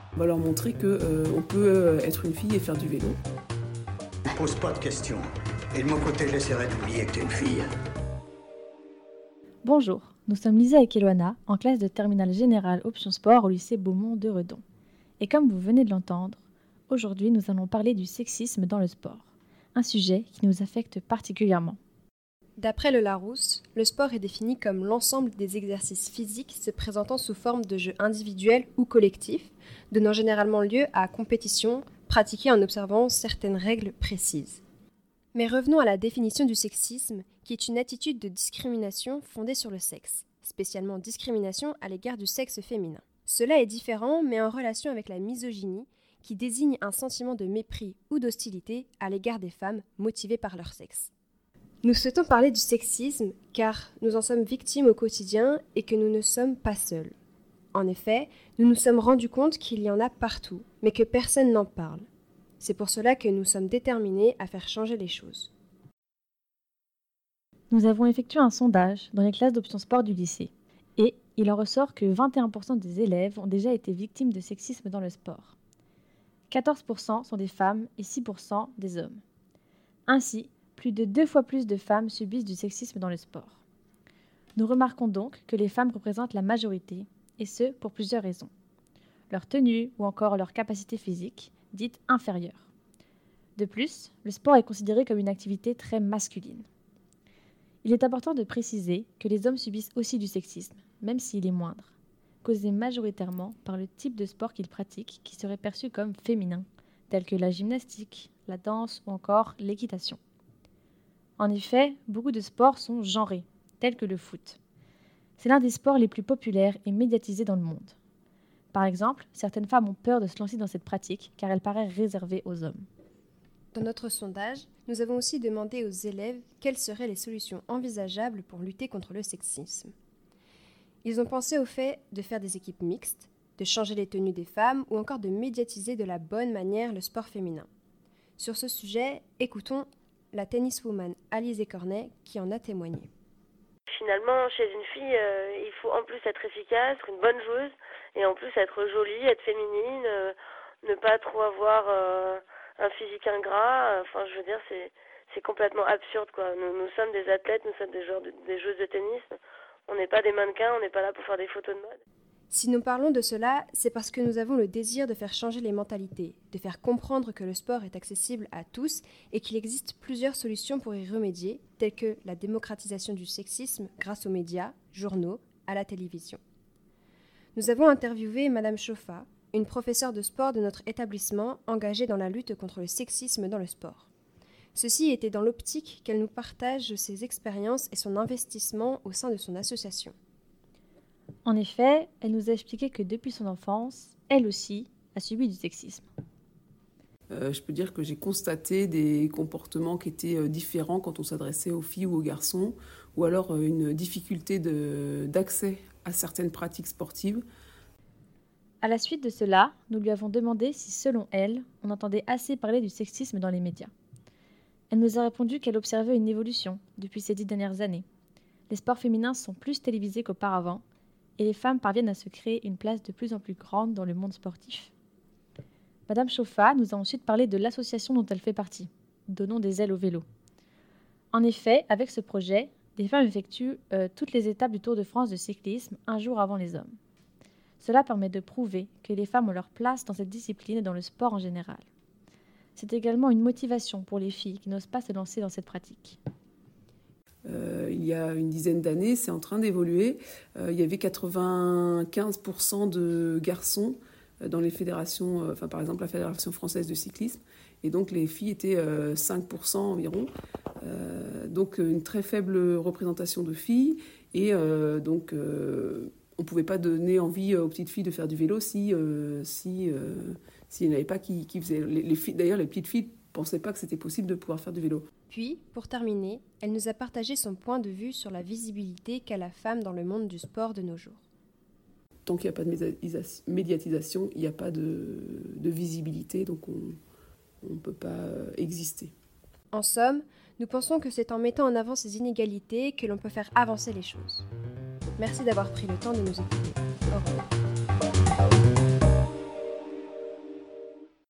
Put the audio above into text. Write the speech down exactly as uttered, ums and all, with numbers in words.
On va leur montrer qu'on euh, peut euh, être une fille et faire du vélo. Ne pose pas de questions. Et de mon côté, j'essaierai d'oublier que t'es une fille. Bonjour, nous sommes Lisa et Kéloana, en classe de terminale générale option sport au lycée Beaumont de Redon. Et comme vous venez de l'entendre, aujourd'hui nous allons parler du sexisme dans le sport, un sujet qui nous affecte particulièrement. D'après le Larousse, le sport est défini comme l'ensemble des exercices physiques se présentant sous forme de jeux individuels ou collectifs, donnant généralement lieu à compétition, pratiquée en observant certaines règles précises. Mais revenons à la définition du sexisme, qui est une attitude de discrimination fondée sur le sexe, spécialement discrimination à l'égard du sexe féminin. Cela est différent, mais en relation avec la misogynie, qui désigne un sentiment de mépris ou d'hostilité à l'égard des femmes motivées par leur sexe. Nous souhaitons parler du sexisme car nous en sommes victimes au quotidien et que nous ne sommes pas seuls. En effet, nous nous sommes rendus compte qu'il y en a partout, mais que personne n'en parle. C'est pour cela que nous sommes déterminés à faire changer les choses. Nous avons effectué un sondage dans les classes d'option sport du lycée et il en ressort que vingt et un pour cent des élèves ont déjà été victimes de sexisme dans le sport. quatorze pour cent sont des femmes et six pour cent des hommes. Ainsi, plus de deux fois plus de femmes subissent du sexisme dans le sport. Nous remarquons donc que les femmes représentent la majorité, et ce, pour plusieurs raisons. Leur tenue ou encore leur capacité physique, dite inférieure. De plus, le sport est considéré comme une activité très masculine. Il est important de préciser que les hommes subissent aussi du sexisme, même s'il est moindre, causé majoritairement par le type de sport qu'ils pratiquent qui serait perçu comme féminin, tel que la gymnastique, la danse ou encore l'équitation. En effet, beaucoup de sports sont genrés, tels que le foot. C'est l'un des sports les plus populaires et médiatisés dans le monde. Par exemple, certaines femmes ont peur de se lancer dans cette pratique car elle paraît réservée aux hommes. Dans notre sondage, nous avons aussi demandé aux élèves quelles seraient les solutions envisageables pour lutter contre le sexisme. Ils ont pensé au fait de faire des équipes mixtes, de changer les tenues des femmes ou encore de médiatiser de la bonne manière le sport féminin. Sur ce sujet, écoutons la tenniswoman Alizé Cornet qui en a témoigné. Finalement, chez une fille, euh, il faut en plus être efficace, être une bonne joueuse, et en plus être jolie, être féminine, euh, ne pas trop avoir euh, un physique ingrat. Enfin, je veux dire, c'est c'est complètement absurde, quoi. Nous, nous sommes des athlètes, nous sommes des joueurs, de, des joueuses de tennis. On n'est pas des mannequins, on n'est pas là pour faire des photos de mode. Si nous parlons de cela, c'est parce que nous avons le désir de faire changer les mentalités, de faire comprendre que le sport est accessible à tous et qu'il existe plusieurs solutions pour y remédier, telles que la démocratisation du sexisme grâce aux médias, journaux, à la télévision. Nous avons interviewé Madame Choffa, une professeure de sport de notre établissement engagée dans la lutte contre le sexisme dans le sport. Ceci était dans l'optique qu'elle nous partage ses expériences et son investissement au sein de son association. En effet, elle nous a expliqué que depuis son enfance, elle aussi a subi du sexisme. Euh, je peux dire que j'ai constaté des comportements qui étaient euh, différents quand on s'adressait aux filles ou aux garçons, ou alors euh, une difficulté de, d'accès à certaines pratiques sportives. À la suite de cela, nous lui avons demandé si, selon elle, on entendait assez parler du sexisme dans les médias. Elle nous a répondu qu'elle observait une évolution depuis ces dix dernières années. Les sports féminins sont plus télévisés qu'auparavant, et les femmes parviennent à se créer une place de plus en plus grande dans le monde sportif. Madame Choffa nous a ensuite parlé de l'association dont elle fait partie, Donnons des ailes au vélo. En effet, avec ce projet, des femmes effectuent euh, toutes les étapes du Tour de France de cyclisme un jour avant les hommes. Cela permet de prouver que les femmes ont leur place dans cette discipline et dans le sport en général. C'est également une motivation pour les filles qui n'osent pas se lancer dans cette pratique. Euh, il y a une dizaine d'années, c'est en train d'évoluer. Euh, il y avait quatre-vingt-quinze pour cent de garçons dans les fédérations, euh, enfin, par exemple la Fédération française de cyclisme, et donc les filles étaient euh, cinq pour cent environ. Euh, donc une très faible représentation de filles, et euh, donc euh, on ne pouvait pas donner envie aux petites filles de faire du vélo si, euh, si, euh, s'il n'y en avait pas qui, qui faisaient. Les, les filles, d'ailleurs, les petites filles ne pensaient pas que c'était possible de pouvoir faire du vélo. Puis, pour terminer, elle nous a partagé son point de vue sur la visibilité qu'a la femme dans le monde du sport de nos jours. Tant qu'il n'y a pas de médiatisation, il n'y a pas de, de visibilité, donc on ne peut pas exister. En somme, nous pensons que c'est en mettant en avant ces inégalités que l'on peut faire avancer les choses. Merci d'avoir pris le temps de nous écouter. Au revoir.